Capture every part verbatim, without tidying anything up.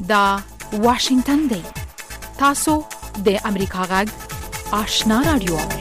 دا واشنگتن دی. تاسو د امریکا غږ آشنا رادیو اورئ.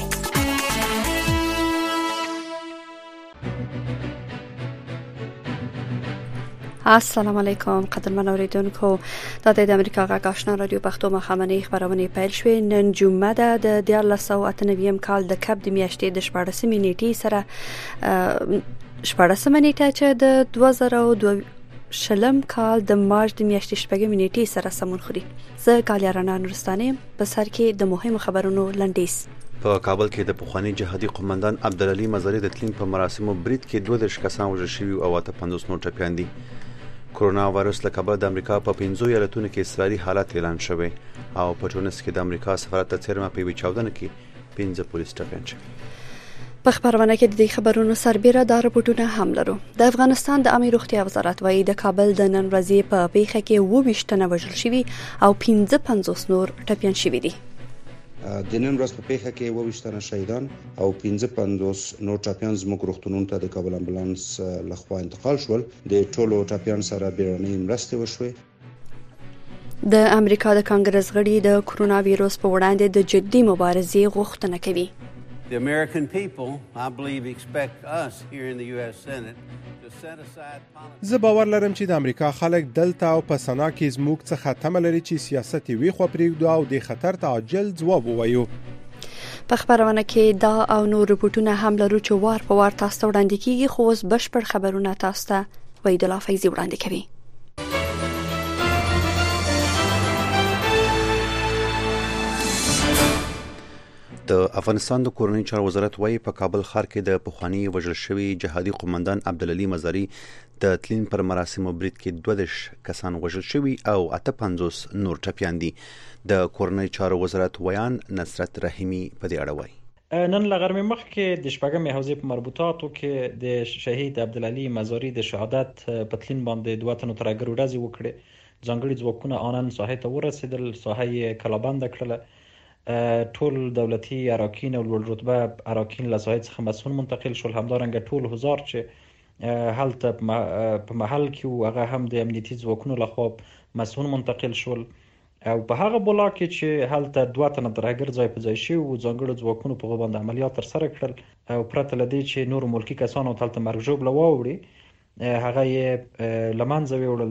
السلام علیکم قدرمن اوریدونکو، دا د امریکا غږ آشنا رادیو پښتو مخامنۍ خبرونه پیل شوې. نن جمعه ده د دیارلس سوه اته نوي کال د کب د میاشتې د شپاړسمې نیټې سره شپاړسمه نیټه چې د دوه زره او دوه شلم کال د مارچ د میاشتې شپږمې نیټې سره سمون خوري. زه کالیارانه نورستاني په سر کې د مهمو خبرونو لنډیز. په کابل کې د پخوانی جهادي قومندان عبدالعلي مزاري د تلین په مراسمو برید کې دوه دیرش کسان وژل شوي او اته پنځوس نور ټپیان دي. کورونا وایرس له کبله د امریکا په پنځو ایالتونو کې اضطراري حالت اعلان شوی او په ټونس کې د امریکا سفارت ته څیرمه په یوې چاودنه کې پنځه پولیس ټپیان شوي. په خبرونه کې د دې خبرونو سربېره دا رپورټونه هم لرو. د افغانستان د عامه روغتیا وزارت وايي د کابل د نن ورځې په پیښه کې اووه ویشت تنه وژل شوي او پنځه پنځوس نور ټپیان شوي دي. د نن ورځ په پیښه کې اووه ویشت تنه شهیدان او پنځه پنځوس نور ټپیان زموږ روغتونونو ته د کابل امبولانس لخوا انتقال شول. د ټولو ټپیان سره بیړنۍ مرستې وشوې. د امریکا د کانګرس غړي د کرونا وایرس په وړاندې د جدي مبارزې غوښتنه کوي. The American people, I believe, expect us here in the U S Senate to set aside policy. زه باور لرم چې د امریکا خلک دلته او په سنا کې زموږ څخه تمه لري چې سیاست وی خو پرېږدو او د خطر ته عاجل ځواب ووایو. په خبرونه کې دا او نور رپورټونه هم لرو چې وار په وار تاسو ته وړاندې کیږي، خو اوس بشپړ خبرونه تاسو ته وحید الله فیضی وړاندې کوي. د افغانستان د کورنۍ چارو وزارت وايي په کابل ښار کې د پخوانی وژل شوی جهادي قومندان عبدالعلي مزاري د تلین پر مراسمو برید کې دوه دیرش کسان وژل شوي او اته پنځوس نور ټپیان دي. د کورنۍ چارو وزارت ویان نصرت رحیمی په دې اړه وایي. نن لغرمې مخکې د شپږمې حوزې په مربوطاتو کې د شهید عبدالعلي مزاري د شهادت په تلین باندې دوه تنو ترهګرو ورځې وکړې. ځانګړي ځواکونه آنن ساحې ته ورسېدل، ساحه یې کلابنده کړله. ټول دولتي اراکین او لوړ رتبه اراکین له ساحې څخه مسؤل منتقل شول. همدارنګه ټول حضار چې هلته په محل کې هغه هم د امنیتي ځواکونو لخوا مسؤل منتقل شول او په هغه بلا کې چې هلته دوه تنه ترهګر ځای په ځای شوي و، ځانګړو ځواکونو په هغه باندې عملیات ترسره کړل او پرته له دې چې نور ملکي کسانو هلته مرګ ژوبله واوړي هغه یې له منځه ویوړل.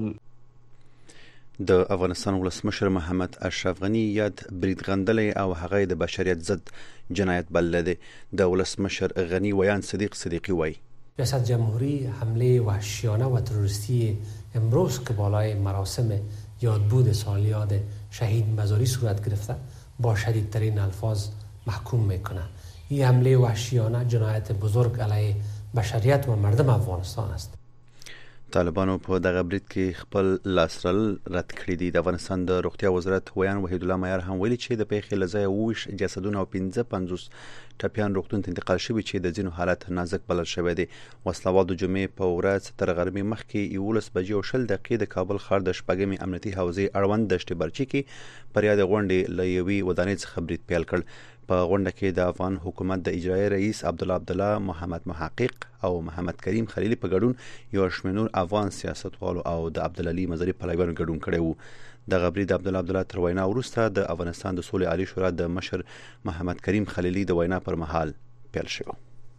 د افغانستان ولسمشر محمد اشرف غنی یاد برید غندلې او هغه د بشریت ضد جنایت بللې. د ولسمشر غنی ویان صدیق صدیقی وایي ریاست جمهوری حمله وحشیانه و تروریستی امروز که بالای مراسم یادبود سالیاد شهید مزاری صورت گرفته با شدیدترین الفاظ محکوم میکنه. این حمله وحشیانه جنایت بزرگ علیه بشریت و مردم افغانستان است. طالبانو په دغه برید کې خپل لاسرل رد کړی دی. د افغانستان د روغتیا وزارت ویان وحید الله معیار هم ویلي چې د پیښې له ځایه اووه ویشت جسدونه او پنځه پنځوس ټپیان روغتون ته انتقال شوي چې د ځینو حالت نازک بلل شوی دی. وسلوال د جمعې په ورځ تر غرمې مخکې یولس بجې او شل دقیقې د کابل ښار د شپږمې امنیتي حوزې اړوند دشت برچي کې پر یاد غونډې له یوې ودانۍ څخه برید پیل کړ. په غونډه کې د افغان حکومت د اجرایي رئیس عبدالله عبدالله، محمد محقق او محمد کریم خلیلی په ګډون یو شمېر افغان سیاستوالو او د عبدالعلي مزاري پلویانو ګډون کړی وو. دغه برید د عبدالله عبدالله تر وینا وروسته د افغانستان د سولې عالی شورا د مشر محمد کریم خلیلی د وینا پر مهال پیل شو.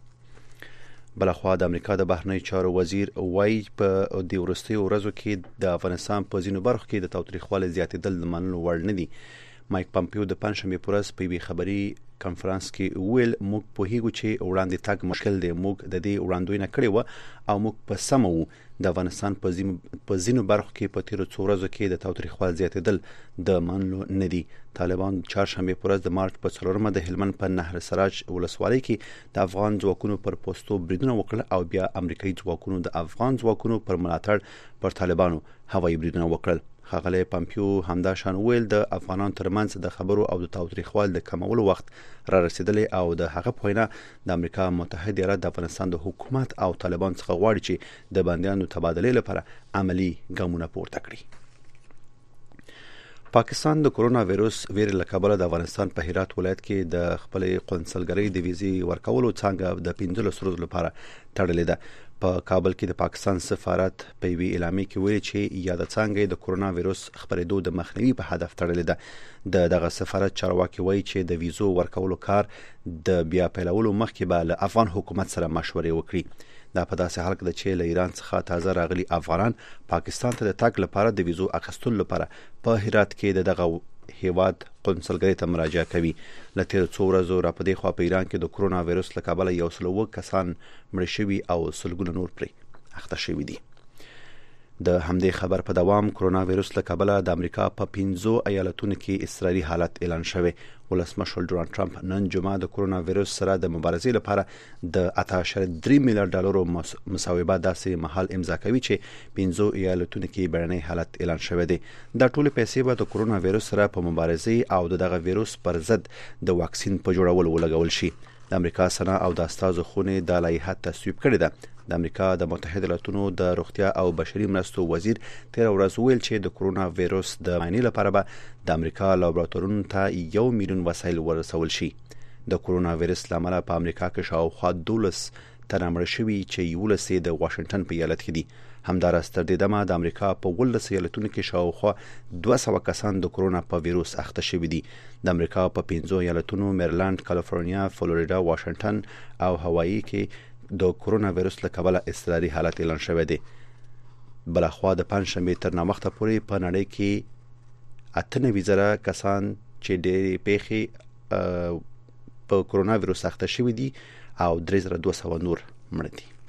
بلخوا د امریکا د بهرنی چارو وزیر وایي په دې وروستیو ورځو کې د افغانستان په ځینو برخو کې د تاوتریخوالي زیاتېدل د منلو وړ نه دي. مایک پامپیو د پنځشنبې په ورځ په یوې خبري کانفرنس کې ویل موږ پوهیږو چې وړاندې تګ مشکل دی. موږ د دې وړاندوینه کړې وه او موږ په سمه وو. د افغانستان په ځینو برخو کې په تیرو څو ورځو کې د تاوتریخوالي زیاتېدل د منلو نه دي. طالبان چهارشنبې په ورځ د مارچ په څلورمه د هلمند په نهر سراج ولسوالۍ کې د افغان ځواکونو پر پوستو بریدونه وکړل او بیا امریکایي ځواکونو د افغان ځواکونو پر ملاتړ پر طالبانو هوایي بریدونه وکړل. ښاغلی پامپیو همدا شان ویل د افغانانو ترمنځ د خبرو او د تاوتریخوالي د کمولو وخت را رسیدلی او د هغه په وینا د امریکا متحده ایالات د افغانستان د حکومت او طالبان څخه غواړي چې د بندیانو تبادلې لپاره عملی ګامونه پورته کړي. پاکستان د کرونا وایروس ویر له کبله د افغانستان په هرات ولایت کې د خپل قونسلګرۍ د ویزې ورکولو څنګه د پنځلس ورځو لپاره تړلې ده. په کابل کې د پاکستان سفارت په وی اعلامیه کې ویلي چې یا د څنګه د کرونا وایروس خبرېدو د مخنیوي په هدف تړلې ده. د دغه سفارت چارواکي وایي چې د ویزو ورکولو کار د بیا پیلولو مخکې به له افغان حکومت سره مشورې وکړي. دا په داسې حال کې ده چې له ایران څخه تازه راغلي افغانان پاکستان ته د تګ لپاره د ویزو اخیستلو لپاره په هرات کې د دغه هیواد قونسلګرۍ ته مراجعه کوي. له تېرو څو ورځو را په دې خوا په ایران کې د کرونا وایروس له کبله یو سل اووه کسان مړه شوي او سلګونه نور پرې اخته شوي دي. د همدې خبر په دوام کرونا وایروس له کبله د امریکا په پنځو ایالتونو کې اضطراري حالت اعلان شوی. ولسمشر ډونالد ټرمپ نن جمعه د کرونا وایروس سره د مبارزې لپاره د اته اعشاریه درې میلیارډ ډالرو مصوبه داسې مهال امضا کوي چې پنځو ایالتونو کې بیړنی حالت اعلان شوی دی. دا ټول پیسې به د کرونا وایروس سره په مبارزې او دغه وایروس پر ضد د واکسین په جوړولو ولګول شي. د امریکا سنا او د استازو خونې د لایحه تصویب کړې ده. د امریکا د متحده ایالاتونو د روغتیا او بشري مرستو وزیر تیر ورځ ویل چې د کرونا وایروس د معاینې لپاره به د امریکا لابراتوارونو ته یو میلیون وسایل ورسول شي. د کرونا وایروس لامل په امریکا کې شاوخوا دولس تنه مړه شوي چې یولس یې د واشنگټن په ایالت کې دي. همداراز تر دې دمه د امریکا په ولس ایالتونو کې شاوخوا دوه سوه کسان د کرونا په وایروس اخته شوي دي. د امریکا په پنځو ایالتونو میریلند، کالیفورنیا، فلوریدا، واشنگټن او هوایي کې د کرونا وایروس له کبله اضطراري حالت اعلان شوی دی. بلخوا د پنځشنبې تر نامخته پورې په نړۍ کې اته نوي زره کسان چې ډېرې پیښې په کرونا وایروس اخته شوي دي او درې زره دوه سوه نور مړه دي.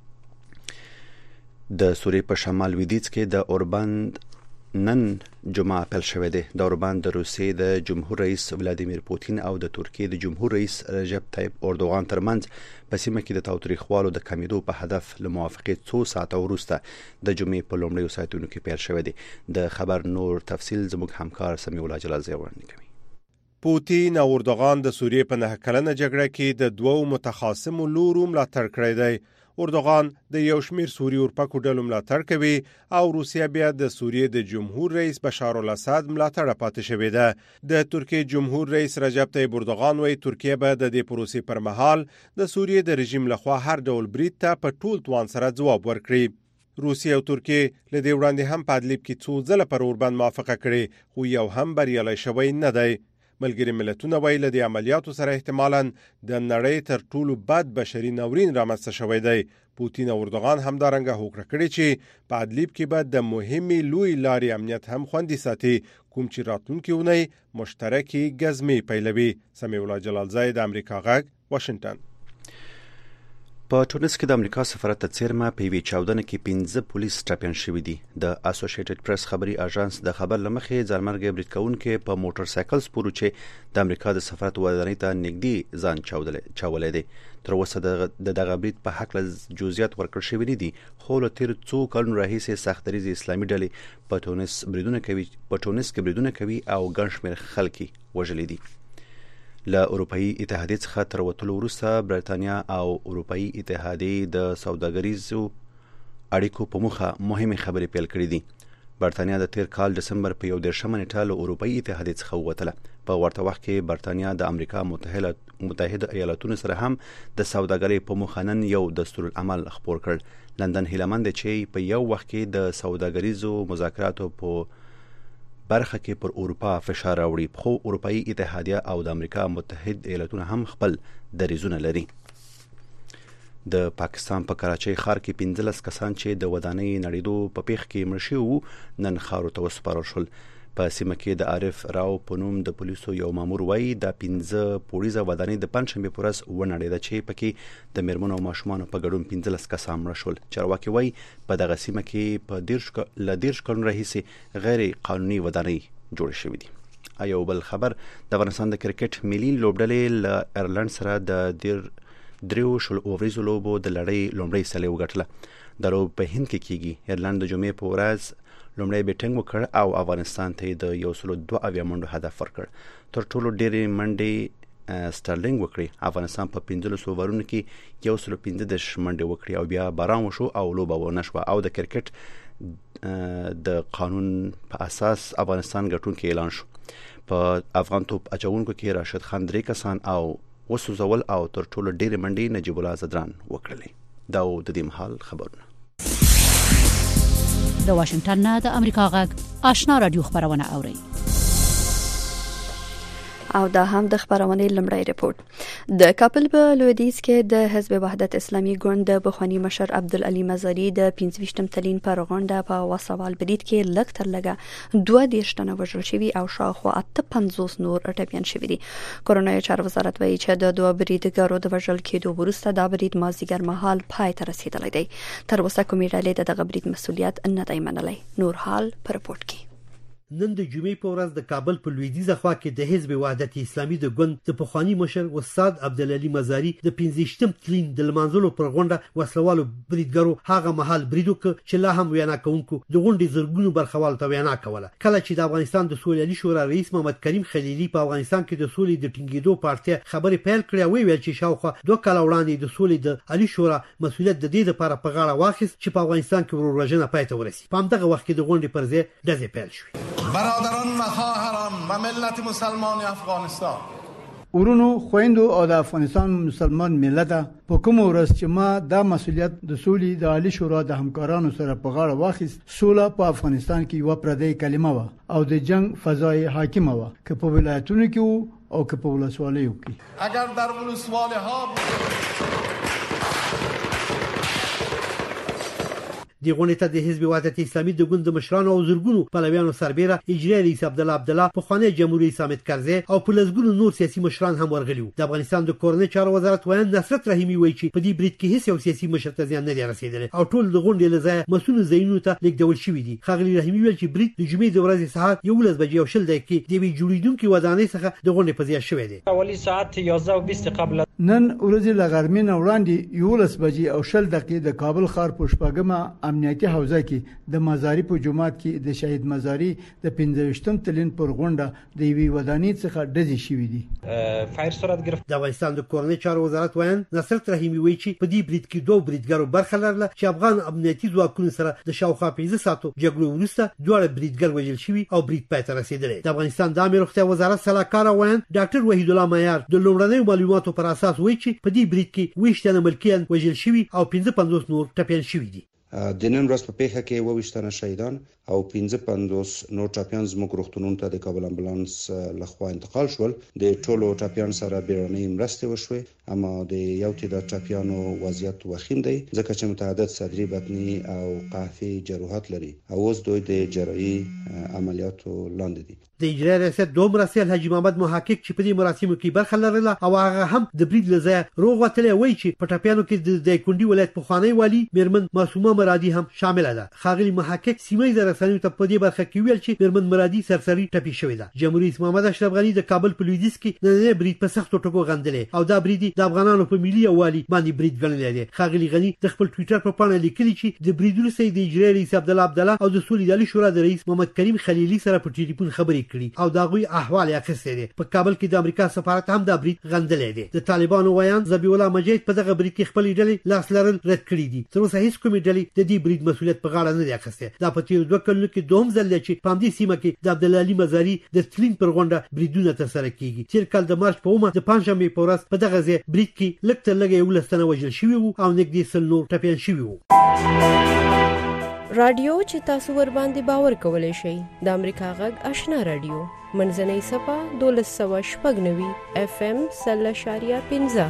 د سوریې په شمال لویدیځ کې د اوربند نن جمعه پیل شوی دی. د اوربند د روسیې د جمهور رئیس ولادیمیر پوتین او د ترکیې د جمهور رئیس رجب طیب اردوغان ترمنځ په سیمه کې د تاوتریخوالو د کمیدو په هدف له موافقې څو ساعته وروسته د جمعې په لومړیو ساعتونو کې پیل شوی دی. د خبر نور تفصیل زموږ همکار سمیع الله جلال زی وړاندې کوي. پوتین او اردوغان د سوریې په نه کلنه جګړه کې د دوو متخاصمو لورو ملاتړ کړی دی. اردوغان د یو شمیر سوری اورپکو ډلو ملاتړ کوي او روسیه بیا د سوریې د جمهور رئیس بشار الاسد ملاتړ پاتې شوې ده. د ترکیې جمهور رئیس رجب طیب اردوغان وايي ترکیه به د دې پروسې پر مهال د سوریې د رژیم لخوا هر ډول برید ته په ټول توان سره ځواب ورکړي. روسیه او ترکیه له دې وړاندې هم په ادلیب کې څو ځله پر اوربند موافقه کړې خو یو هم بریالی شوی نه دی. ملګري ملتونه وایي له دې عملیاتو سره احتمالاً د نړۍ تر ټولو بد بشري ناورین رامنځته شوی دی. پوتین او اردوغان همدارنګه هوکړه کړې چې په ادلیب کې به د مهمې لوی لارې امنیت هم خوندي ساتي، کوم چې راتلونکي اونۍ مشترکي ګزمې پیلوي. سمیع الله جلالزی د امریکا غږ، واشنگټن. په ټونس کې د امریکا سفارت ته څیرمه په یوې چاودنه کې پنځه پولیس ټپیان شوي دي. د اسوسییټډ پریس خبري اژانس د خبر لمخې ځانمرګي برید کوونکي په موټر سایکل سپورو چې د امریکا د سفارت ودانۍ ته نږدې ځان چاولې دي. تر اوسه د دغه برید په حق له جزئیات ورکړل شوي نه دي، خو له تیر څو کلونو راهیسې سختدریځ اسلامي ډلې په ټونس بریدونه کوي په ټونس کې بریدونه کوي او ګڼ شمېر خلک وژلي دي. له اروپאי اتحادیې څخه تر وتلو وروسته برېټانیا او اروپאי اتحادیې د سوداګریزو اړیکو په موخه مهمه خبرې پیل کړې دي. برېټانیا د تیر کال دسمبر په یو دېرشمه نیټه له اروپאי اتحادیې څخه ووتله. په ورته وخت کې برېټانیا د امریکا متحده ایالاتونو سره هم د سوداګرۍ په موخه نن یو دستورالعمل خپور کړ. لندن هیلمند چې په یو وخت کې د سوداګریزو مذاکراتو په برخه کې پر اروپا فشار راوړي، خو اروپאי اتحادیه او د امریکا متحده ایالاتونه هم خپل دریځونه لري. د پاکستان په کراچۍ ښار کې پنځلس کسان چې د ودانۍ نړیدو په پیښ کې مړه شوي وو نن خاورو ته وسپارل شول. په سیمه کې د عارف راو په نوم د پولیسو یو مامور وایي د پنځه پوړیزه ودانۍ د پنځشنبې په ورځ ونړېده چې پکې د میرمنو او ماشومانو په ګډون پنځلس کسان مړه شول. چارواکي وایي په دغه سیمه کې په دېرش له دېرش کلونو راهیسې غیر قانوني ودانۍ جوړې شوې دي. یو بل خبر د افغانستان د کرکټ ملي لوبډلې له ایرلند سره د دیر دریو شل اووریزو لوبو د لړۍ لومړۍ سلې وګټله. د لوب په هند کې کیږي. ایرلند د جمعې په ورځ لومړی بیټنګ وکړ او افغانستان ته د یو سل دوه اویا منډو هدف ورکړ. تر ټولو ډېرې منډې سترلینګ وکړي. افغانستان په پنځلس اوورونو کې یو سل پنځه دېرش منډې وکړي او بیا باران وشو او لوبه ونه شوه او د کرکټ د قانون په اساس افغانستان ګټونکی اعلان شو. په افغان توپ اچونکو کې راشد خان درې کسان او وسوځول او تر ټولو ډېرې منډې نجیب الله زدران وکړلې. دا د دې مهال خبرونه. د واشنگټن نه د امریکا غږ آشنا رادیو خبرونه اوري. او دا هم د خبرونې لمړی ریپورت. د کابل په لویدیځ کې د حزب وحدت اسلامي ګوند د بخوانی مشر عبدالعلی مزاری د پنځه تلین پر غونډه په وسوال برید کې لږ تر لږه دوه دېرش تنه وژل شوي او شاوخوا اته پنځوس نور ټپیان شوي دي. کورونایي چارو وزارت وایي چې د دوه بریدګرو د وژل کېدو وروسته دا برید مازیګر مهال پای ته رسیدلی دی. تر اوسه کومې ډلې د دغه برید مسؤلیت نه دی منلی. نور حال په رپورټ کې. نن د جمعې په ورځ د کابل په لویدیځه خوا کې د حزب وحدت اسلامي د ګوند د پخوانی مشر استاد عبدالعلی مزاری د پنځه تلین د لمانځلو پر غونډه وسلوالو بریدګرو هغه مهال برید وکړ چې لا هم وینا کوونکو د غونډې زرګونو برخوالو ته وینا کوله. کله چې د افغانستان د سولې شورا رئیس محمد کریم خلیلي په افغانستان کې د سولې د ټینګېدو پارټي خبرې پیل کړې او ویل چې شاوخوا دوه کاله وړاندې د سولې د علي شورا مسؤلیت د دې لپاره په غاړه واخیست چې په افغانستان کې ورورژنه پای ته ورسي. په همدغه وخت کې د غونډې پر ځای ډزې پیل شوې. برادران و خواهران و ملت مسلمان افغانستان، ورونو خويندو او د افغانستان مسلمان ملت په کوم ورځ چې ما دا مسؤلیت د سولې د عالی شورا د همکارانو سره په غاړه واخیست، سوله په افغانستان کې یو پردی کلمه و او د جنگ فضای حاکمه و که په ولایتونو کې او که په ولسوالیو کې. اگر در ولسوالی‌ها د غونډې ته د حزب وحدت اسلامي د ګوند مشرانو او زرګونو پلویانو سربېره اجرایي رئیس عبدالله عبدالله، پخوانی جمهوریت رئیس حامد کرزی او په لسګونو نور سیاسي مشران هم ورغلي وو. د افغانستان د کورنۍ چارو وزارت وایي نصرت رحیمي وایي چې په دې برید کې هیڅ یو سیاسي مشر ته زیان نه دی رسیدلی او ټول د غونډې له ځایه مسؤل ځایونو ته لیږدول شوي دي. ښاغلي رحیمي ویل چې برید د جمعې د ورځې سهار یولس بجې او شل دقیقې د یوې جوړېدونکې ودانۍ څخه د غونډې په ځای شوی دی. اولی ساعت یازده و بیست قبل نن ورځې له غرمې نه وړاندې یولس بجې او شل دقیقې د کابل ښار په شپږمه امنیتي حوزه کې د مزاری په جماعت کې د شهید مزاری د پنځه تلین پر غونډه د یوې ودانۍ څخه ډزې شوې دي. فایر صورت گرفت. د افغانستان د کورنۍ چارو وزارت وایي نصرت رحیمي وایي چې په دې برید کې دوه بریدګرو برخه لرله چې افغان امنیتي ځواکونو سره د شاوخوا پنځه ساعتو جګړو وروسته دواړه بریدګر وژل شوي او برید پای ته رسیدلی. د افغانستان د عامه روغتیا وزارت سلاکار وایي ډاکټر وحید الله معیار د لومړنیو معلوماتو پر اساس وایي چې په دې برید کې ویشت تنه ملکیان وژل شوي او پنځه پنځوس نور ټپیان شوي دي. د نن ورځ په پیښه کې اووه ویشت تنه شهیدان او پنځه پنځوس نور ټپیان زموږ روغتونونو ته د کابل امبولانس لخوا انتقال شول. د ټولو ټپیان سره بیړنۍ مرستې وشوې، اما د یو تعداد ټپیانو وضعیت وخیم دی ځکه چې متعدد صدري، بطني او قحفي جراحات لري او اوس دوی د جراحي عملیاتو لاندې دي. د اجرایي ریاست دوه مرستیال حاجی محمد محقق چې په دې مراسمو کې برخه لرله او هغه هم د برید له ځایه روغ وتلی وایي چې په ټپیانو کې د دایکنډي ولایت پخوانی والي میرمن معصومه مرادي هم شامله ده. ښاغلي محقق سیمه ییزه رسنیو ته په دې برخه کې ویل چې میرمن مرادي سرسري ټپي شوې ده. جمهوریت رئیس محمد اشرف غني د کابل په لویدیځ کې نننی برید په سختو ټکو غندلی او دا برید د افغانانو په ملي یووالي باندې برید ګڼلی دی. ښاغلي غني د خپل ټویټر په پاڼه لیکلي چې د برید وروسته د اجرایي رئیس عبدالله عبدالله او د سولې د عالي شورا د رئیس محمد کریم خلیلي سره په ټلیفون خبرې کړي او د هغوی احوال یې اخیستی دی. په کابل کې د امریکا سفارت هم دا برید غندلی دی. د طالبانو ویان ذبیح الله مجید په دغه برید کې خپلې ډلې لاس لرل رد کړي دي. تر اوسه هیڅ کومې ډلې د دې برید مسؤلیت په غاړه نه دی اخیستی. دا په تېرو دوه کلونو کې دوهم ځل دی چې په همدې سیمه کې د عبدالعلي مزاري د تلین پر غونډه بریدونه ترسره کیږي. تېر کال د مارچ په اومه د پنجشنبې په ورځ په دغه ځای برید کې لږ تر لږه یولس تنه وژل شوي وو او نږدې سل نور ټپیان شوي وو. رادیو چې تاسو ور باندې باور کولای شئ د امریکا غږ آشنا رادیو منځنۍ صفه دولس سوه شپږ نوي اف ام سل اشاریه پنځه.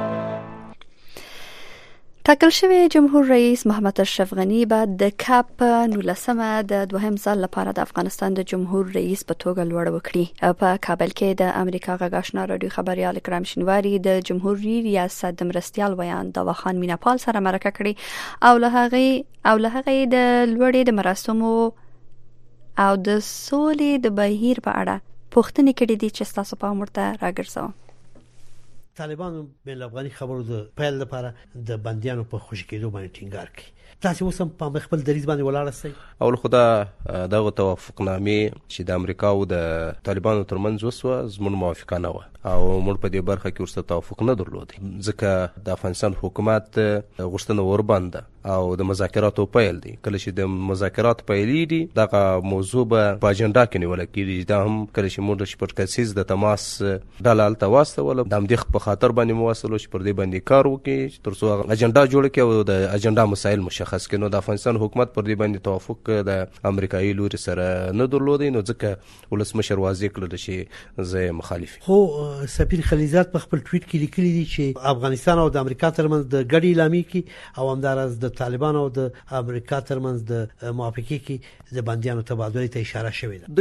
ټاکل شوی جمهور رئیس محمد اشرف غنی بعد د کاپ نولسمه د دوهم ځل لپاره د افغانستان د جمهور رئیس په توګه لوړ وکړي. په کابل کې د امریکا غږ آشنا رادیو خبريال اکرام شینواری د جمهوریت ریاست د مرستیال ویان د وخان میناپال سره مرکه کړې او له هغه او له هغه د لوړې د مراسمو او د سولې د بهیر په اړه پوښتنې کړې دي چې تاسو په امر ته راګرځوم. طالبانو بین افغاني خبرو د پیل لپاره د بنديانو په خوشی کېدو باندې ټینګار کوي. تاسو اوس هم په خپل دریځ باندې ولاړ سئ؟ اول خو دا دغه توافقنامې چې د امریکا او د طالبانو ترمنځ وسوه زموږ موافقانه وه او موږ په دې برخه کې ورسره توافق نه درلود، ځکه د افغانستان حکومت غوښتنه وربنده او د مذاکراتو پیل دی. کله چې د مذاکرات پیلېږي دغه موضوع به په اجنډا کې نیول کېږي. دا هم کله چې موږ د شپږ د تماس ډله هلته واستوله، د همدې په خاطر باندې مو واستولو چې پر دې باندې کار وکړي تر څو اجنډا جوړه کړي او د اجنډا مسایل مشخص کړي. نو د افغانستان حکومت پر دې باندې توافق د امریکایي لوري سره نه درلودی، نو ځکه ولسمشر واضح کړل چې زه مخالف یم. خو سفیر خلیزات په خپل ټویټ کې لیکلي دي چې افغانستان او د امریکا ترمنځ د ګډې اعلامیې کې او همداراز د طالبان او د امریکا ترمنځ د موافقې کې د بندیانو تبادلې ته اشاره شوې ده.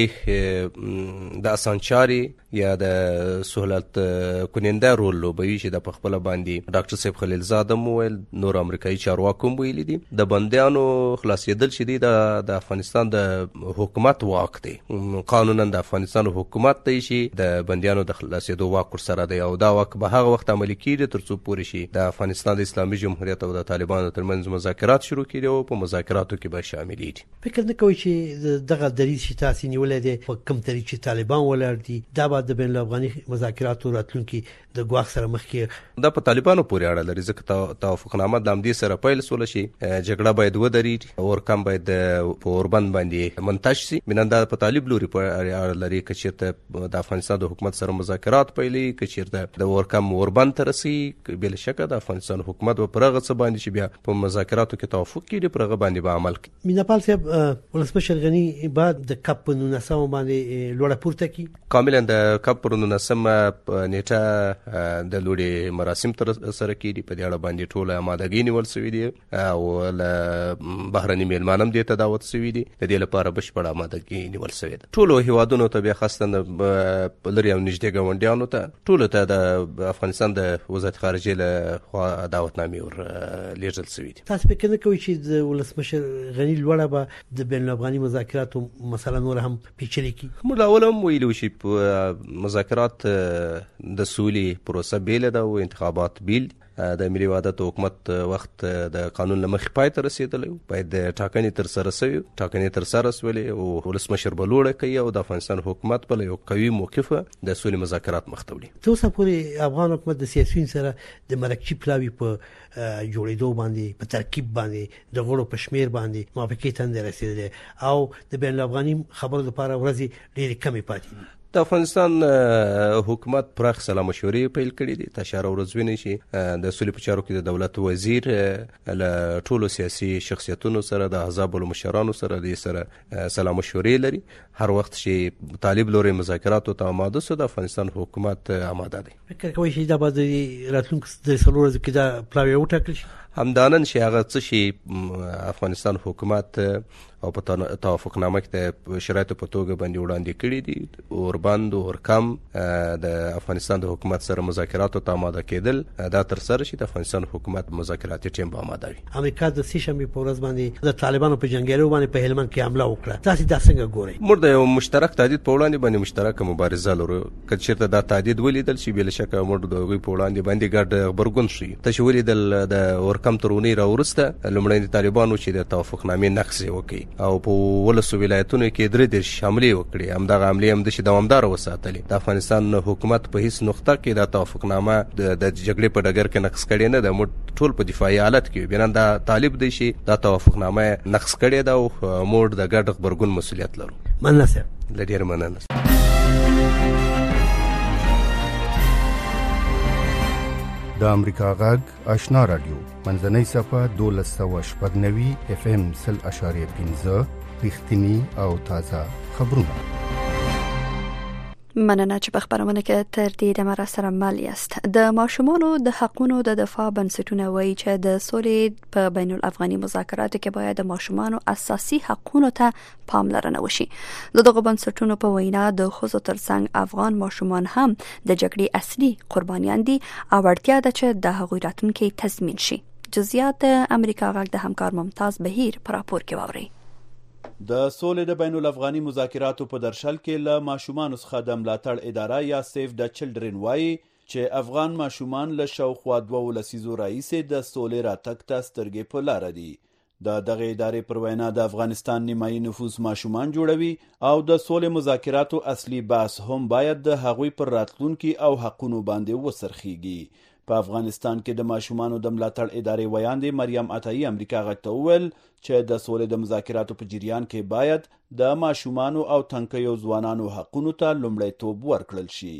دوی د اسانچاري یا د سہولت کننده رول لوبوي چې د خپل باندې ډاکټر صاحب خلیلزاد مو ویل، نور امریکایي چارواکو هم ویلي دي د بندیانو خلاصېدل چې دی د افغانستان د حکومت واک دی. قانونا د افغانستان حکومت دی چې د بندیانو د خلاصېدو واک ورسره دی او دا واک به هغه وخت عملي کېږي تر څو پورې شي د افغانستان د اسلامي جمهوریت او د طالبانو ترمنځ مذاکرات شروع کړي او په مذاکراتو کې به شاملېږي. فکر نه کوئ چې دغه دریځ چې تاسو نیولې دی په کوم طریق چې طالبان ولاړ دي دا به د بین الافغاني مذاکراتو راتلونکي د ګواښ سره مخ کېږي؟ دا په طالبانو پورې اړه لري، ځکه توافقنامه د همدې سره پیل سوله شي، جګړه باید ودرېږي، اورکم باید په اوربند باندې منتج شي. بنان دا په طالب لوري پورې اړه لري که چېرته د افغانستان د حکومت سره مذاکرات پیلې، که چېرته د اورکم اوربند ته رسي، بل شکه د افغانستان حکومت به پر هغه څه باندې چې بیا په مذاکراتو کې توافق کړي پر هغه باندې به عمل کوي. میناپال صاحب، ولسمشر غني بعد د کپ په نولسمه باندې لوړه پورته کړي. کاملا د کپ پر نولسمه نیټه د لوړې مراسم تر سره کېږي. په دې اړه باندې ټوله امادګي نیول سوي دي او له بهرني میلمانه هم دې ته دعوت سوي دي. د دې لپاره بشپړه امادګي نیول سوې ده. ټولو هیوادونو ته بیا خاصه لري او نږدې ګاونډیانو ته ټولو ته د افغانستان د وزارت خارجه له خوا دعوتنامې ور لیږل سوي دي. تاسو فکر نه کوئ چې د ولسمشر غني لوړه به د بین الافغاني مذاکراتو مثلا نور هم پیچلې کړي؟ موږ اول هم ویلو چې مذاکرات د سولې پروسه بیل ده او انتخابات بیل. د ملي وحدت حکومت وخت د قانون له مخې پای ته رسېدلی، باید ټاکنې تر سره سوي، ټاکنې تر سره سولې او ولسمشر به لوړه کوي او د افغانستان حکومت په یو قوي موقف د سولې مذاکرات مخ ته وړي. تر اوسه پورې افغان حکومت د سیاسیونو سره د مرکچي پلاوي په جوړېدو باندې، په ترکیب باندې، د غړو په شمیر باندې موافقې ته نه رسېدلی او د بین الافغاني خبرو لپاره ورځې ډېرې کمې پاتې دي. د افغانستان حکومت پراخ سلا مشورې پیل کړي دي. تشاره ورځوینې چې د سولې په چارو کې د دولت وزیر له ټولو سیاسي شخصیتونو سره، د احزابو له مشرانو سره د سره سلا مشورې لري. هر وخت چې طالب لوري مذاکراتو ته آماده سو، د افغانستان حکومت آماده دی. فکر کوئ چې دا به د راتلونکو د څلورو ورځو کې دا پلاوی وټاکل شي؟ همدانن چې هغه څه شي افغانستان حکومت او په توافقنامه کې د شرایطو په توګه باندې وړاندې کړي دي، اوربند اورکم د افغانستان د حکومت سره مذاکراتو ته آماده کېدل، دا تر سره شي د افغانستان حکومت مذاکراتي ټیم به آماده وي. امریکا د سې شنبې په ورځ باندې د طالبانو په جنګیالو باندې په هلمند کې حمله وکړه. تاسو دا څنګه ګورئ؟ موږ د یو مشترک تهدید په وړاندې باندې مشترکه مبارزه لرو. که چېرته دا تهدید ولیدل شي، بل شکه موږ د هغوی په وړاندې باندې ګډ غبرګون شي. تاسو ولیدل د اورکم تر اونۍ راوروسته لومړی د طالبانو چې د توافقنامې نقض وکړي او په ولسو ولایتونو کې درې دېرش حملې وکړي، همدغه حملې هم داسې دوامداره وساتلې. د افغانستان حکومت په هیڅ نقطه کې دا توافقنامه د جګړې په ډګر کې نقض کړې نه ده. موږ ټول په دفاعي حالت کې یو. بنان دا طالب دی چې دا توافقنامه نقض کړې ده او موږ د ګډ غبرګون مسؤلیت لرو. مننه صاحب. له ډېرې مننه. د امریکا غږ آشنا رادیو منځنۍ صفحه دولس سوه شپږ نوي اف ام سل اشاریه پنځه رښتینی او تازه خبرونه. مننه چې په خبرونه کې تر دې دمره سره مل یاست. د ماشومانو د حقوقو د دفاع بنسټونه وایي چې د سولې په بین الافغاني مذاکراتو کې باید د ماشومانو اساسي حقوقو ته پاملرنه وشي. د دغه بنسټونو په وینا د ښځو ترڅنګ افغان ماشومان هم د جګړې اصلي قربانیان دي او اړتیا ده چې د هغوی راتلونکي تضمین شي. جزئیات امریکا غږ د همکار ممتاز بهیر پر راپور کې واوري. د سولې د بین الافغاني مذاکراتو په درشل کې له ماشومانو څخه د ملاتړ اداره یا سیف د چلډرن وایي چې افغان ماشومان له شاوخوا دوه لسیزو راهیسې د سولې راتګ ته سترګې په لاره دي. د دغه ادارې پر وینا د افغانستان نیمایي نفوس ماشومان جوړوي او د سولې مذاکراتو اصلي بحث هم باید د هغوی پر راتلونکي او حقونو باندې وسرخیږي. په افغانستان کې د ماشومانو د ملاتړ ادارې ویاندې مریم عطایي امریکا غږ ته وویل چې د سولې د مذاکراتو په جریان کې باید د ماشومانو او تنکیو ځوانانو حقونو ته لومړیتوب ورکړل شي.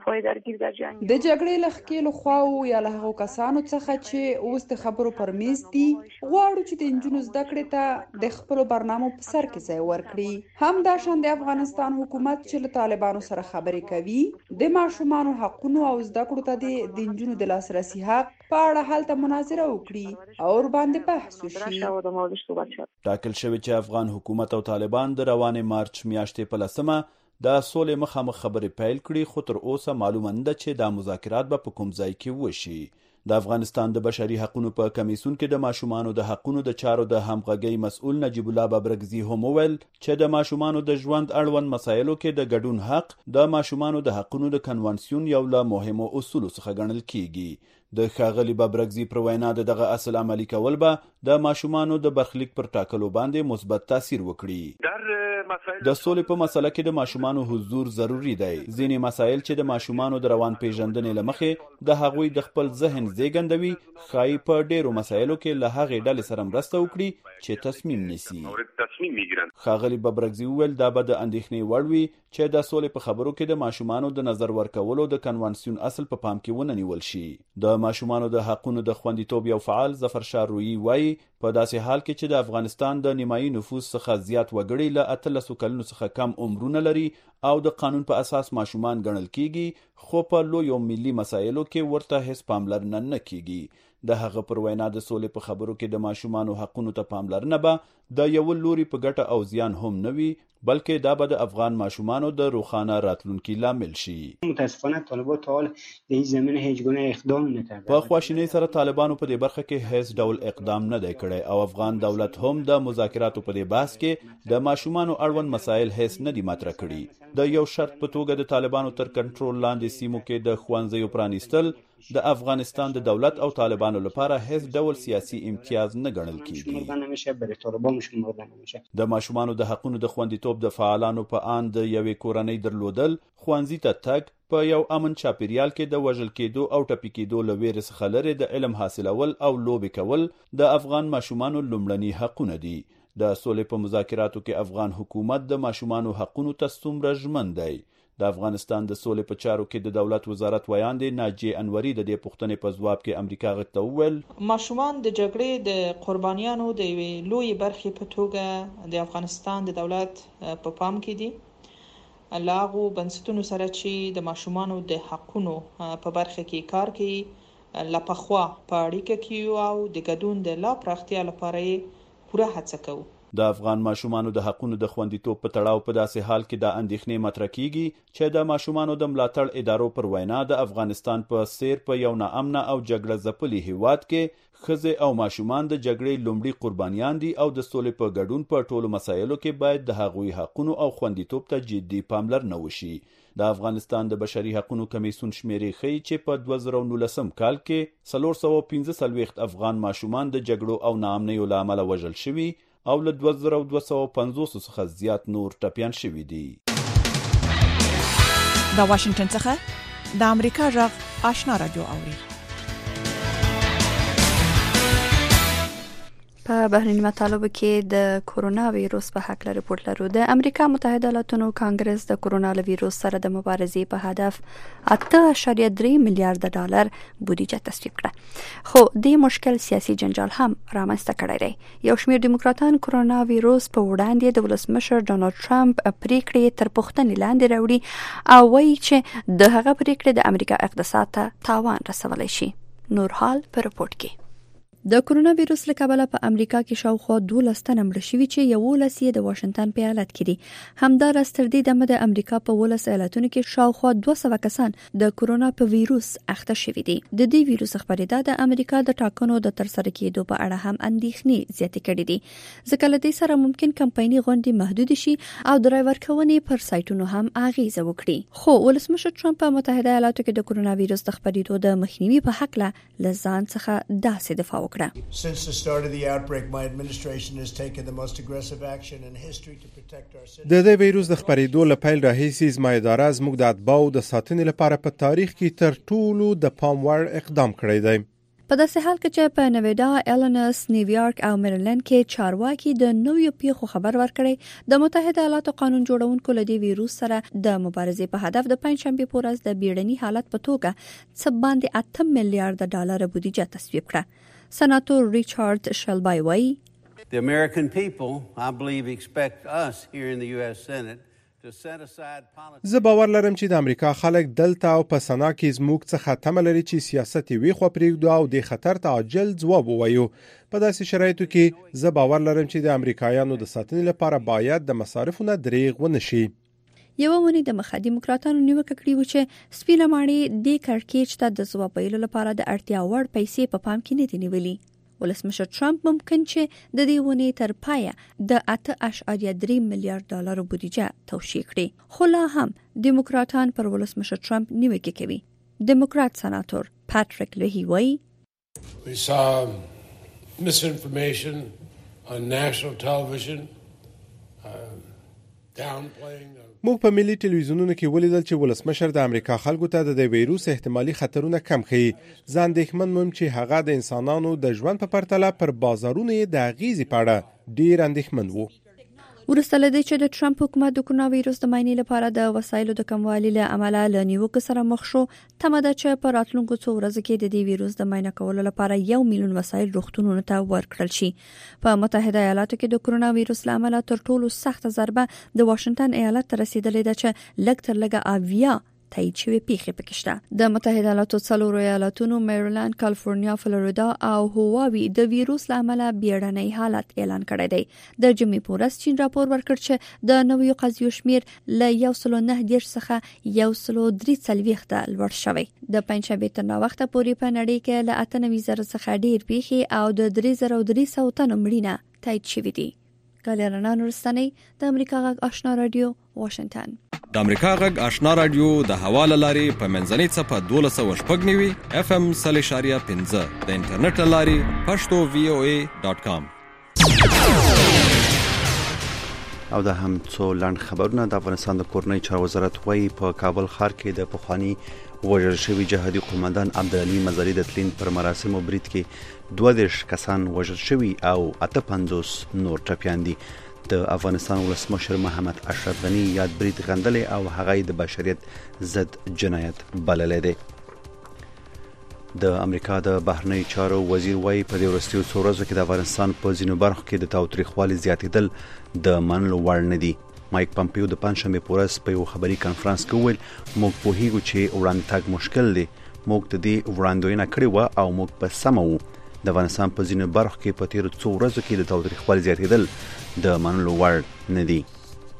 د جګړې له ښکېلو خواوو یا له هغو کسانو څخه چې اوس د خبرو پر میز دي غواړو چې د نجونو زده کړې ته د خپلو برنامو په سر کې ځای ورکړي. همداشان د افغانستان حکومت چې له طالبانو سره خبرې کوي د ماشومانو حقونو او زده کړو ته د نجونو د لاسرسي حق په اړه هلته مناظره وکړي او ورباندې بحث وشي. ټاکل شوی چې افغان حکومت او طالبان د روانې مارچ میاشتې په لسمه د سولې مخامخ خبرې پیل کړي، خو تر اوسه معلومه نه ده چې دا مذاکرات به په کوم ځای کې وشي. د افغانستان د بشري حقونو په کمیسیون کې د ماشومانو د حقونو د چارو د همغږۍ مسؤل نجیب الله بابرګزي هم وویل چې د ماشومانو د ژوند اړوند مسایلو کې د ګډون حق د ماشومانو د حقونو د کنوانسیون یو له مهمو اصولو څخه ګڼل کیږي. د ښاغلي بابرګزي پر وینا د دغه اصل عملي کول به د ماشومانو د برخلیک پر ټاکلو باندې مثبت تاثیر وکړي. د سولې په مسله کې د ماشومانو حضور ضروری دی. ځینې مسایل چې د ماشومانو د روان پیژندنې له مخې د هغوی د خپل ذهن زیږندوي ښایي په ډیرو مسایلو کې له هغې ډلې سره مرسته وکړي چې تصمیم نیسي. ښاغلي بابرګزي وویل دا به د اندېښنې وړ وي چې د سولې په خبرو کې د ماشومانو د نظر ورکولو د کنوانسیون اصل په پام کې ونه نیول شي. د ماشومانو د حقونو د خوندیتوب یو فعال ظفرشاه رویي وایي په داسې حال کې چې د افغانستان د نیمایي نفوس څخه زیات وګړي له اتلسو کلونو څخه کم عمرونه لري او د قانون په اساس ماشومان ګڼل کیږي، خو په لویو ملي مسایلو کې ورته هیڅ پاملرنه نه کیږي. د هغه پر وینا د سولې په خبرو کې د ماشومانو حقونو ته پاملرنه به د یو لوري په ګټه او زیان هم نه وي، بلکې دا به د افغان ماشومانو د روښانه راتلونکي لامل شي. متاسفانه طالبان تا حال د این زمینه هیڅ گونه اقدام نکرده. په خواشینۍ سره طالبانو په دې برخه کې هیڅ ډول اقدام نه دی کړی او افغان دولت هم د مذاکراتو په دې بحث کې د ماشومانو اړوند مسایل هیڅ نه دي مطرح کړي. د یو شرط په توګه د طالبانو تر کنټرول لاندې سیمو کې د ښوونځیو پرانیستل د افغانستان د دولت او طالبانو لپاره هیڅ ډول سیاسي امتیاز نه ګڼل کیږي. د ماشومانو د حقونو د خوندیتوب د فعالانو په آن د یوې کورنۍ درلودل، ښوونځي ته تګ، په یو امن چاپیریال کې د وژل کېدو او ټپي کېدو له ویرې څخه لرې د علم حاصلول او لوبې کول د افغان ماشومانو لومړني حقونه دي. د سولې په مذاکراتو کې افغان حکومت د ماشومانو حقونو ته څومره ژمن دی؟ د افغانستان د سولې په چارو کې د دولت وزارت ویاندې ناجیه انوري د دې پوښتنې په ځواب کې امریکا غږ ته وویل ماشومان د جګړې د قربانیانو د یوې لویې برخې په توګه د افغانستان د دولت په پام کې دي. له هغو بنسټونو سره چې د ماشومانو د حقونو په برخه کې کار کوي له پخوا په اړیکه کې او د ګډون د لا پراختیا لپاره یې پوره هڅه کوو. د افغان ماشومانو د حقونو د خوندیتوب په تړاو په داسې حال کې د اندېښنې مطرح کیږي چې د ماشومانو د ملاتړ ادارو پر وینا د افغانستان په څیر په یو ناامنه او جګړه ځپلي هیواد کې ښځې او ماشومان د جګړې لومړي قربانیان دي او د سولې په ګډون په ټولو مسایلو کې باید د هغوی حقونو او خوندیتوب ته جدي پاملرنه وشي. د افغانستان د بشري حقونو کمیسیون شمیرې ښیي چې په دوه زره نولسم کال کې څلور سوه پنځه څلوېښت افغان ماشومان د جګړو او ناامنیو له امله وژل شوي او له دوه زره دوه سوه پنځوس څخه زیات نور ټپیان شوي دي. د واشنگټن څخه د امریکا غږ آشنا رادیو اوري. په بهرني مطالبه کې د کورونا وایروس په حق لري رپورت لرو. د امریکا متحده ایالاتونو کانګرس د کورونا وایروس سره د مبارزې په هدف اته اعشاریه درې میلیارډ ډالر بودیجه تصویب کړه، خو د مشکل سیاسي جنجال هم رامنځته کړی دی. یو شمېر دیموکراتان کورونا وایروس په وړاندې د ولسمشر ډونالد ټرمپ پریکړې تر پوښتنې لاندې راوړي او وایي چې د هغه پریکړې د امریکا اقتصاد ته تاوان رسولی شي. نور حال په رپورت کې د کرونا وایروس له کبله په امریکا کې شاوخوا دولس تنه مړه شوي چې یولس یې د واشنگټن په ایالت کې دي. همداراز تر دې دمه د امریکا په ولس ایالتونو کې شاوخوا دوه سوه کسان د کرونا په وایروس اخته شوي دي. د دې وایروس خبرېدا د امریکا د ټاکنو د ترسره کېدو په اړه هم اندېښنې زیاتې کړې دي. ځکه له دې سره ممکن کمپایني غونډې محدود شي او د رای ورکونې پر سایټونو هم اغیزه وکړي. خو ولسمشر ټرمپ په متحده ایالاتو کې د کرونا وایروس د خبرېدو د مخنیوي په حق له لزان څخه داسې دفاع وکړه. Since the start of the outbreak, my administration has taken the most aggressive action in history to protect our citizens. د دې وایروس د خبرېدو له پیل راهیسې زما اداره زموږ د اتباعو د ساتنې لپاره په تاریخ کې تر ټولو د پام وړ اقدام کړی دی. په داسې حال کې چې په نویډا، ایلینوس، نیویارک او میریلند کې چارواکي د نویو پیښو خبر ورکړي، د متحده ایالاتو قانون جوړونکو له دې وایروس سره د مبارزې په هدف د پنځشنبه په ورځ د بیړني حالت په توګه څه باندې اته میلیارډ ډالر بودیجه تصویب کړه. سناتور ریچارډ شلبای وایي The American people, I believe, expect us here in the U S Senate to set aside politics. زه باور لرم چې د امریکا خلک دلته او په سنا کې زموږ څخه تمه لري چې سیاست وی خو پرېږدو او د خطر ته عاجل ځواب ووایو. په داسې شرایطو کې زه باور لرم چې د امریکایانو د ساتنې لپاره باید د مصارفو نه دریغ ونه شي. یوه ونې د مخه دیموکراتانو نیوکه کړې و چې سپینه ماڼۍ د کړکېچ ته د ځواب ویلو لپاره د اړتیا وړ پیسې په پام کې نه دي نیولې. ولسمشر ټرمپ ممکن چې د دې ونې تر پایه د اته اعشاریه درې میلیارډ ډالر بودیجه توشیح کړي. خو لا هم دیموکراتان پر ولسمشر ټرمپ نیوکه کوي. دیموکرات سناتور پاتریک لوهی وایي We saw misinformation on national television, uh, downplaying موږ په ملي ټلویزیونونو کې ولیدل چې ولسمشر د امریکا خلکو ته د وایروس احتمالي خطرونه کم ښيي. زه اندېښمن وم چې هغه د انسانانو د ژوند په پرتله پر بازارونو د اغیزې په اړه ډیر اندېښمن وو. وروسته له دې چې د ټرمپ حکومت د کرونا وایروس د معاینې لپاره د وسایلو د کموالي له امله له نیوکو سره مخ شو، تمه ده چې په راتلونکو څو ورځو کې د دې وایروس د معاینه کولو لپاره یو میلیون وسایل روغتونونو ته ورکړل شي. په متحده ایالاتو کې د کرونا وایروس له امله تر ټولو سخت ضربه د واشنگټن ایالت ته رسیدلې ده چې لږ تر لږه اویا تایید شوی پیښې پکې شته. د متحده ایالاتو څلورو ایالتونو میریلند، کالیفورنیا، فلوریدا او هواوی د وایروس له امله بیړنی حالت اعلان کړی دی. د جمعې په ورځ چین راپور ورکړ چې د نویو قضیو شمیر له یو سل نه دېرش څخه یو سل درې څلوېښت ته لوړ شوی. د پنځشنبې تر ناوخته پورې په نړۍ کې له اته نوي زره څخه ډېر پیښې او د درې زره درې سوه تنو مړینه تایید شوي دي. ګالرنا نورستاني، د امریکا غږ آشنا رادیو، واشنگټن. د امریکا غږ آشنا رادیو د حواله لاري په منځنۍ صفه دولس سوه شپږ نوي اف ام صفر اشاریه پنځه د انټرنیټ لاري پښتو وی او ای ډاټ کام. او دا هم څو لاند خبرونه. د افغانستان د کورنۍ چارو وزارت وايي په کابل ښار کې د پخوانی وژل شوی جهادي قومندان عبدالعلي مزاري د تلین پر مراسمو برید کې دوه دېرش کسان وژل شوي او اته پنځوس نور ټپیان دي. د افغانستان ولسمشر محمد اشرف غنی یاد برید غندلی او هغه د بشریت ضد جنایت بللی دی. د امریکا د بهرنی چارو وزیر وايي په دې وروستیو څو ورځو کې د افغانستان په ځینو برخو کې د تاوتریخوالي زیاتېدل د منلو وړ نه دي. مایک پامپیو د پنځشنبې په ورځ په یو خبري کانفرنس کې وویل موږ پوهیږو چې وړاندې تګ مشکل دی. موږ د دې وړاندوینه کړې وه او موږ په سمه وو. د افغانستان په ځینو برخو کې په تیرو څو ورځو کې د تاوتریخوالي زیاتېدل د منلو وړ نه دي.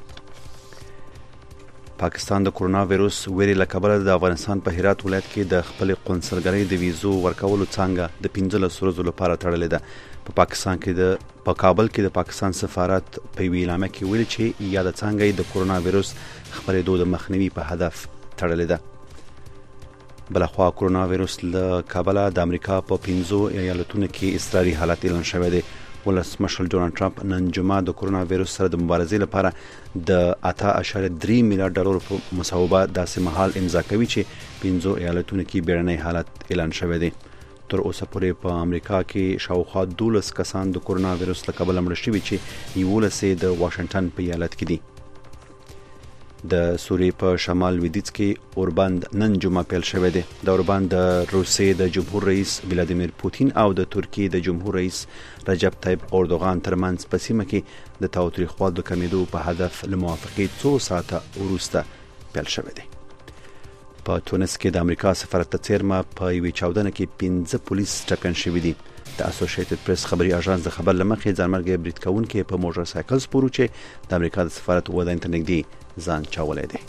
پاکستان د کرونا وایروس ویرې له کبله د افغانستان په هرات ولایت کې د خپل قونسلګرۍ د ویزو ورکولو څانګه د پنځلس ورځو لپاره تړلې ده. په پاکستان کې د په کابل کې د پاکستان سفارت په ویلي اعلامیه کې ویلي چې یا د څانګې د کرونا وایروس خپرېدو د مخنیوي په هدف تړلې ده. بلخوا کرونا وایروس له کابل د امریکا په پنځو ایالتونو کې اضطراري حالت اعلان شوی دی. ولسمشر ډونالد ټرمپ نن جمعه د کرونا وایروس سره د مبارزې لپاره د اته اعشاریه درې میلیارډ ډالر په مصوبه داسې مهال امضا کوي چې پنځو ایالتونو کې بیړنی حالت اعلان شوی دی. تر اوسه پورې په امریکا کې شاوخوا دولس کسان د کرونا وایروس له کبله مړه شوي چې یولس یې د واشنگټن په ایالت کې دي. د سوریې په شمال لویدیځ کې اوربند نن جمعه پیل شوی دی. د اوربند د روسیې د جمهور رئیس ولادیمیر پوتین او د ترکیې د جمهور رئیس رجب طیب اردوغان ترمنځ په سیمه کې د تاوتریخوالي د کمیدو په هدف له موافقې څو ساعته وروسته پیل شوی دی. په تونس کې د امریکا سفارت ته څیرمه په یوې چاودنه کې پنځه پولیس ټپیان شوي دي. د اسوسییټډ پریس خبري اژانس د خبر لمخې ځانمرګي برید کوونکي په موټر سایکل سپورو چې د امریکا د سفارت ودان ته نږدې ځان چاولې دي.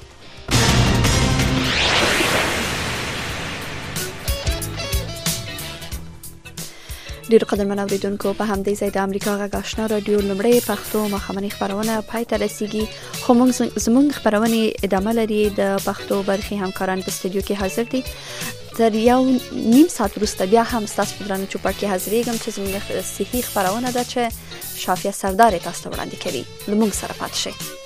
ډیر قدرمن اوریدونکو په همدې ځای د امریکا غږ آشنا رادیو لمړی پښتو مخامخ خبرونه پای ته رسیږي. خو موږ زموږ خبرونه ادامه لري. د پښتو برخې همکاران په استودیو کې حاضر دي. تر یو نیم ساعت وروسته بیا هم تاسو په درنو چوپړ کې حاضرېږم چې زموږ صحیح خبرونه ده چې شافیه سردار تاسو وړاندې کوي. لمونږ سره پاتې شئ.